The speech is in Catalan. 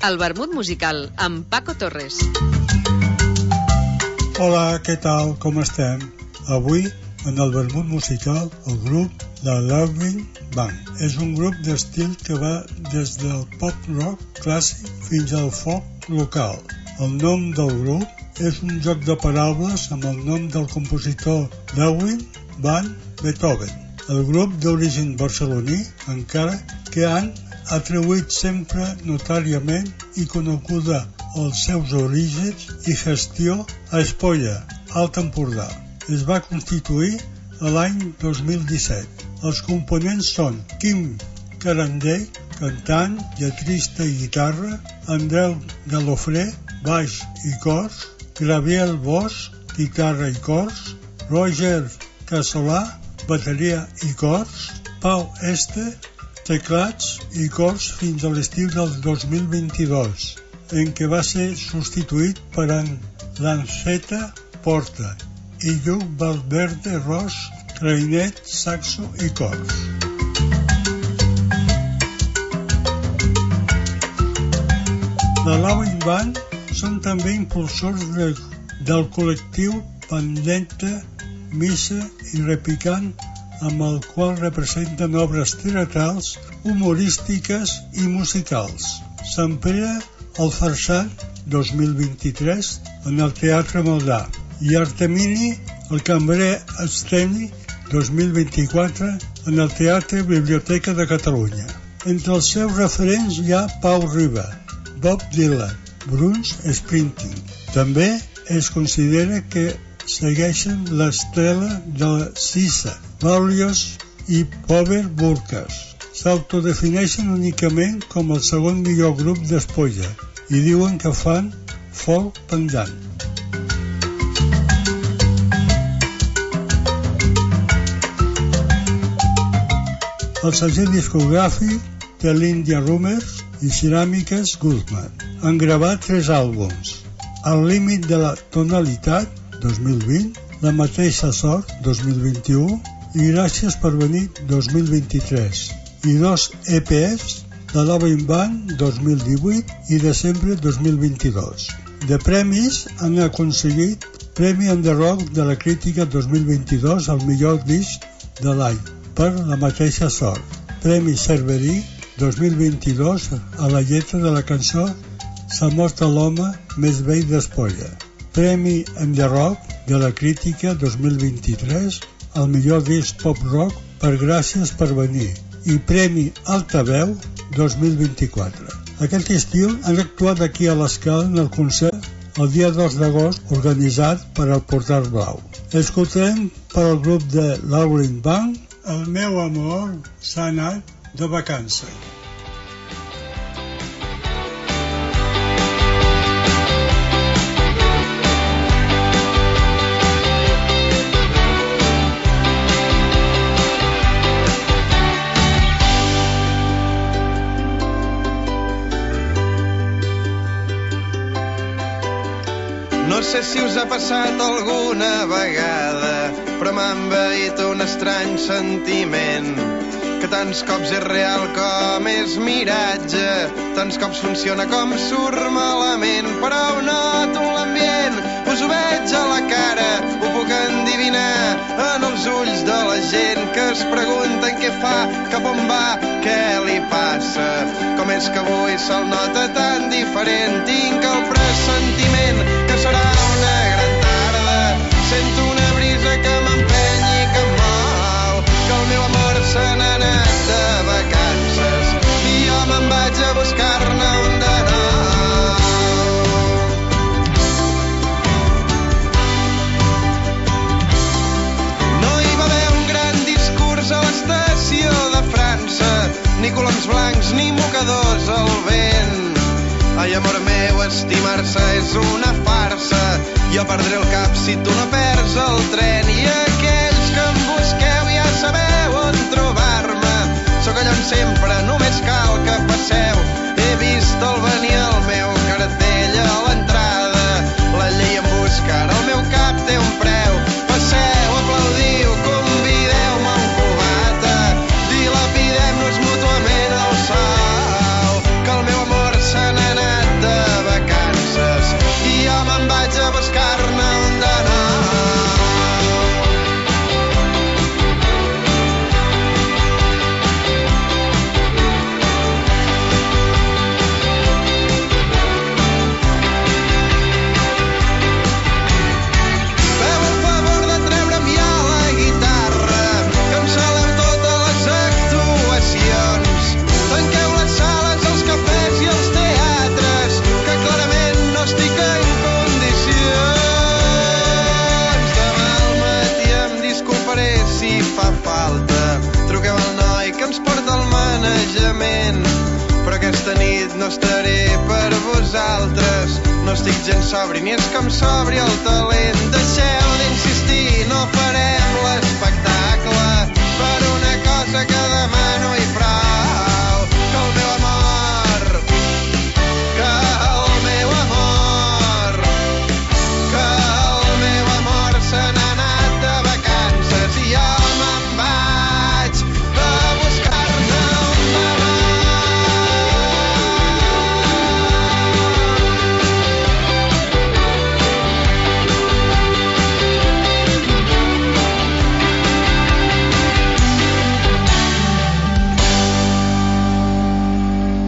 El vermut musical amb Paco Torres. Hola, què tal? Com estem? Avui, en el vermut musical, el grup La Loving Band. És un grup d'estil que va des del pop rock clàssic fins al folk local. El nom del grup és un joc de paraules amb el nom del compositor Ludwig van Beethoven. El grup d'origen barceloní, encara que han atribuït sempre notàriament i coneguda els seus orígens i gestió a Espolla, Alt Empordà. Es va constituir a l'any 2017. Els components són Quim Carandell, cantant, lletrista i guitarra, Andreu Galofré, baix i cors, Gabriel Bosch, guitarra i cors, Roger Casolà, bateria i cors, Pau Este, teclats i cors fins a l'estiu del 2022, en què va ser substituït per en Lanceta Porta i Lluc Valverde Ros, clarinet, saxo i cors. La Loving Band són també impulsors del col·lectiu Pendenta, Missa i Repicant, amb el qual representen obres teatrals, humorístiques i musicals. Sant Pere al Farsant 2023 en el Teatre Maldà i Artemini el Cambrer Esteni 2024 en el Teatre Biblioteca de Catalunya. Entre els seus referents hi ha Pau Riba, Bob Dylan, Bruce Springsteen. També es considera que segueixen l'estrela de la Sisa, Berlioz i Pover Burkas. S'autodefineixen únicament com el segon millor grup d'Espolla i diuen que fan folk pendant. El segell discogràfic de l'India Rumors i Ceràmiques Guzmán han gravat 3 àlbums: Al límit de la tonalitat 2020, La mateixa sort 2021 i Gràcies per venir 2023, i 2 EPs, La Loving Band 2018 i Desembre 2022. De premis han aconseguit Premi en the Rock de la Crítica 2022 al millor disc de l'any per La mateixa sort, Premi Cerverí 2022 a la lletra de la cançó S'ha mort l'home més vell d'Espolla, Premi en the Rock de la Crítica 2023 al millor disc pop rock per Gràcies per venir i Premi Altaveu 2024. Aquest estiu han actuat aquí a l'Escala en el concert el dia 2 d'agost organitzat per el Portal Blau. Escoltem per al grup de Loving Band El meu amor s'ha anat de vacances. No sé si us ha passat alguna vegada, però m'ha envaït un estrany sentiment, que tants cops és real com és miratge, tants cops funciona com surt malament, però ho noto en l'ambient, us ho veig a la cara, ho puc endivinar en els ulls de la gent que es pregunten què fa, cap on va, què li passa, com és que avui se'l nota tan diferent, tinc el pressentiment que serà una gran tarda, sento una brisa que m'empeny i que em mou, que el meu amor se n'ha anat de vacances i jo me'n vaig a buscar-ne un de nou. No hi va haver un gran discurs a l'estació de França, ni coloms blancs ni mocadors al vent. Ai, amor meu, estimar-se és una farsa. Jo perdré el cap si tu no perds el tren. I aquells que em busqueu ja sabeu on trobar-me. Sóc allà on sempre, només cal que passeu. He vist el venir el meu cartell a l'entrada. La llei em busca, ara el meu cap té un preu. Passeu, aplaudiu, convideu-me un cubata. Dilapidem-nos mútuament el sou, que el meu amor se n'ha anat sanejament. Però aquesta nit no estaré per vosaltres. No estic gens sobri, ni és com sobri el talent. Deixeu d'insistir, no farem l'espectacle per una cosa que demano i prou.